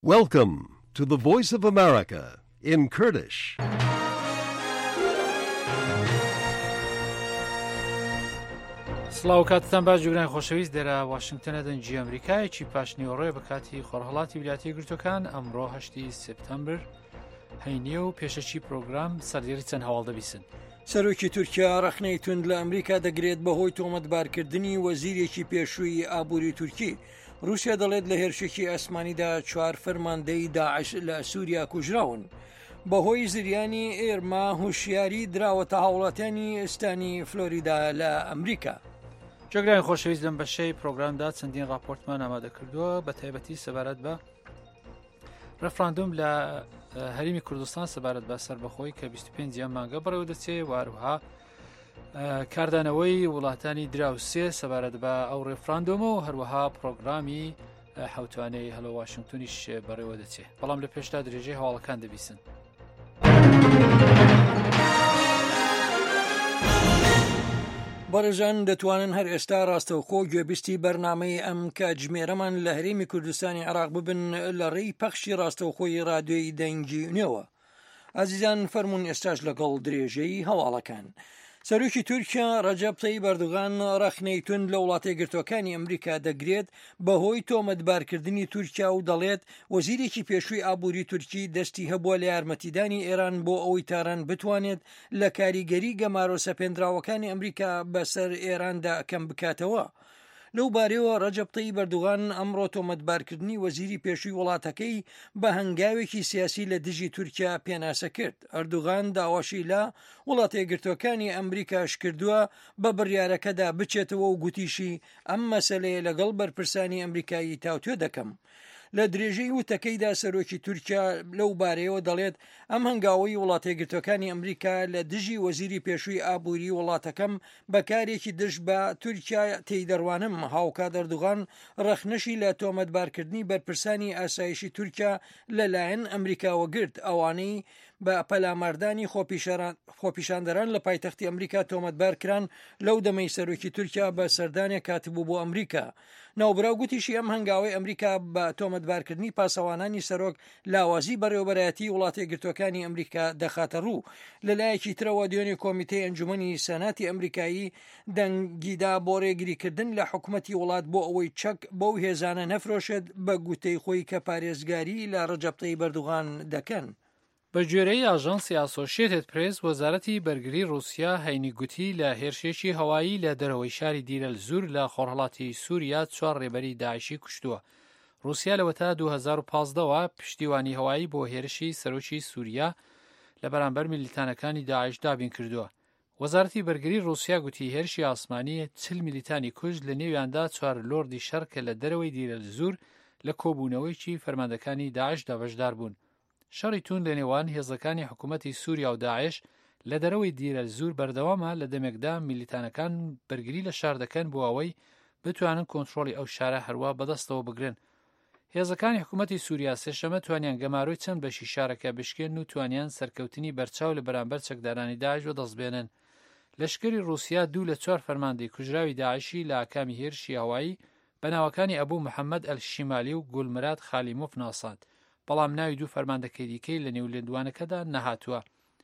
Welcome to the Voice of America in Kurdish. سڵاو کاتتان باش جوگران خۆشەویست دەرە واشنگتنە دەنجی ئەمریکایەکی پاشنیوەڕێ بە کاتی خۆرهەڵاتی ویلایەتە یەکگرتووەکان ئەمڕۆ 8 سپتەمبر هەینیە و پێشەکی پرۆگرام سەردێری چەند هەواڵ دەبیسن. سەرۆکی تورکیا ڕەخنەی تند لە ئەمریکا دەگرێت بەهۆی تۆمەتبارکردنی وەزیرێکی پێشووی ئابووری تورکی. رووسیا دەڵێت لە هێرشێکی ئەسمانیدا 4 فەرماندەی داعش لە سووریا کوژراون. بەهۆی زریانی ئێرما هوشیاری دراوەتە هاوڵاتیانی ئێستانی فلۆریدا لە ئەمریکا. جۆگران خۆشەویست لەم بەشەی پرۆگرامدا چەندین راپۆرتمان ئامادە کردووە بە تایبەتی سەبارەت بە ڕەفراندۆم لە هەرێمی کوردستان سەبارەت بە سەربەخۆی کە 25 مانگە بەڕێوە دەچێت واروها کاردانەوەی وڵاتانی دراوسێ سەبارەت بە ئەو ڕێفراندۆمە و هەروەها پرۆگرامی حوتوانەی هەلۆ واشنگتۆنیش بەڕێوە دەچێت. بەڵام لە پێشتا درێژەی هەواڵەکان دەبیسن. بەڕێزان دەتوانن هەر ئێستا ڕاستەوخۆ گوێبیستی بەرنامەی ئەم کاتژمێرەمان لە هەرێمی کوردستانی عێراق ببن لە ڕێی پەخشی ڕاستەوخۆی رادیۆی دەنگی نوێوە. ئازیزان فەرموون ئێستاش لەگەڵ درێژەی هەواڵەکان. سەرۆکی تورکیا ڕەجەب تەیب ئەردوغان ڕەخنەی تند لە وڵاتە یەکگرتووەکانی ئەمریکا دەگرێت بەهۆی تۆمەتبارکردنی تورکیا و دەڵێت وەزیرێکی پێشووی ئابووری تورکی دەستی هەبووە لە یارمەتیدانی ئێران بۆ ئەوەی تاران بتوانێت لە کاریگەری گەمارۆ سەپێنراوەکانی ئەمریکا بەسەر ئێراندا کەم بکاتەوە. لەو بارەوە ڕەجەب تەیب ئەردوغان ئەمڕۆ تۆمەتبارکردنی وەزیری پێشووی وڵاتەکەی بە هەنگاوێکی سیاسی لە دژی تورکیا پێناسە کرد. ئەردوغان داواشی لە وڵاتە یەکگرتووەکانی ئەمریکاش کردووە بە بڕیارەکەدا بچێتەوە و گوتیشی ئەم مەسەلەیە لەگەڵ بەرپرسانی ئەمریکایی تاوتوێ دەکەم. لە درێژەی وتەکەیدا سەرۆکی تورکیا لەو بارەیەوە دەڵێت ئەم هەنگاوی وڵاتە یەکگرتووەکانی ئەمریکا لە دژی وەزیری پێشووی ئابووری وڵاتەکەم بەکارێکی دژ بە تورکیا تێیدەڕوانم. هاوکات ئەردوغان ڕەخنەشی لە تۆمەتبارکردنی بەرپرسانی ئاسایشی تورکیا لەلایەن ئەمریکاوە گرت، ئەوانەی بە پەلاماردانی خۆپیشاندەران لە پایتەختی ئەمریکا تۆمەتبار کران لەو دەمەی سەرۆکی تورکیا بە سەردانێک کاتبوو بۆ ئەمریکا. ناوبراو گوتیشی ئەم هەنگاوی ئەمریکا بە تۆمەتبارکردنی پاسەوانانی سەرۆک لاوازی بەڕێوەبەرایەتی وڵاتە یەکگرتووەکانی ئەمریکا دەخاتە ڕوو. لەلایەکی ترەوە دوێنێ کۆمیتەی ئەنجومەنی سەناتی ئەمریکایی دەنگیدا بۆ ڕێگریکردن لە حکوومەتی وڵات بۆ ئەوەی چەک بەو هێزانە نەفرۆشێت بە گوتەی خۆی کە پارێزگاری لە ڕەجەب تەیب ئەردوغان دەکەن. بە گوێرەی ئاژانسی ئاسۆشیێتد پرێس وەزارەتی بەرگری رووسیا هەینی گوتی لە هێرشێکی هەوایی لە دەرەوەی شاری دیرەلزور لە خۆرهەڵاتی سووریا 4 ڕێبەری داعشی کوشتووە. رووسیا لەوەتا 2015ەوە پشتیوانی هەوایی بۆ هێرشی سەرۆکی سووریا لە بەرامبەر میلیتانەکانی داعش دابین کردووە. وەزارەتی بەرگری رووسیا گوتی هێرشی ئاسمانی 40 میلیتانی کوژ لە نێویاندا 4 لۆردی شەر کە لە دەرەوەی دیرەلزور لە کۆبوونەوەیکی فەرماندەکانی داعشدا بەشدار بوون. شەڕی تون لە نێوان هێزەکانی حکوومەتی سووریا و داعش لە دەرەوەی دیرەلزور بەردەوامە. لە دەمێکدا میلیتانەکان بەرگری لە شار دەکەن بۆ ئەوەی بتوانن کۆنتڕۆڵی ئەو شارە هەروە بەدەستەوە بگرن. هێزەکانی حکوومەتی سووریا سێشەمە توانیان گەماروی چەند بەشی شارەکە بشکێن و توانیان سەرکەوتنی بەرچاو لە بەرامبەر چەکدارانی داعش وەدەستبێنن. لەشکری رووسیا 2 لە 4 فەرماندەی کوژراوی داعشی لە ئاکامی هێرشی هەوایی بەناوەکانی ئەبوو محەممەد ئەلشیمالی و گولمرات خالیمۆف ناساند، بەڵام ناوی 2 فەرماندەکەی دیکەی لە نێو لێندوانەکەدا نەهاتووە.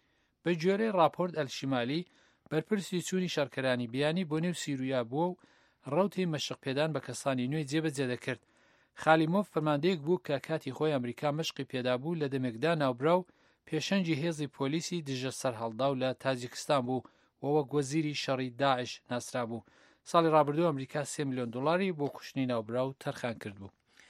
بە گوێرەی راپۆرت ئەلشیمالی بەرپرسی چوونی شارکەرانی بیانی بۆ نێو سیرویا بووە و ڕەوتی مەشق پێدان بە کەسانی نوێی جێبەجێ دەکرد. خالیمۆف فەرماندەیەک بوو کە کاتی خۆی ئەمریکا مەشقی پێدابوو لە دەمێکدا ناوبراو پێشەنجی هێزی پۆلیسی دژە سەرهەڵدا و لە تاجیکستان بوو وەوە وەزیری شەڕی داعش ناسرا بوو. ساڵی ڕابردوو ئەمریکا 3 میلیۆن دلاری بۆ کوشتنی ناوبراو تەرخان کردبوو.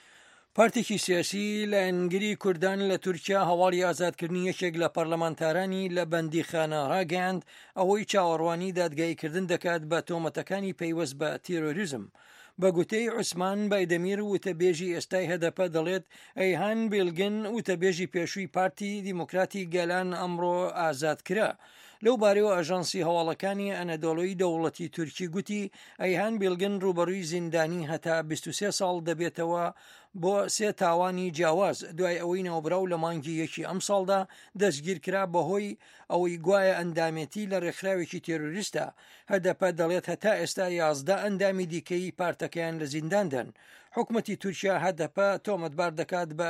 پارتێکی سیاسی لە ئەنگری کوردان لە تورکیا هەواڵی ئازادکردنی یەکێک لە پەرلەمانتارانی لە بەندیخانە ڕاگەیاند ئەوەی چاوەڕوانی دادگایکردن دەکات بە تۆمەتەکانی پەیوەست بە تیرۆریزم. بە گوتەی عوسمان بایدەمیر وتەبێژی ئێستای هەدەپە دەڵێت ئەیهان بیلگن وتەبێژی پێشووی پارتی دیموکراتی گەلان ئەمڕۆ ئازاد کرا. لەو بارەوە ئەژانسی هەواڵەکانی ئەنەدۆڵۆی دەوڵەتی تورکی گوتی ئەیهان بیلگن ڕوبەڕووی زیندانی هەتا 23 ساڵ دەبێتەوە بۆ 3 تاوانی جیاواز دوای ئەوەی ناوبراو لە مانگی یەکی ئەم ساڵدا دەستگیر کرا بەهۆی ئەوەی گوایە ئەندامێتی لە ڕێکخراوێکی تێرۆریستە. هەدەپە دەڵێت هەتا ئێستا 11 ئەندامی دیکەی پارتەکەیان لە زینداندن. حکومەتی تورکیا هەدەپە تۆمەتبار دەکات بە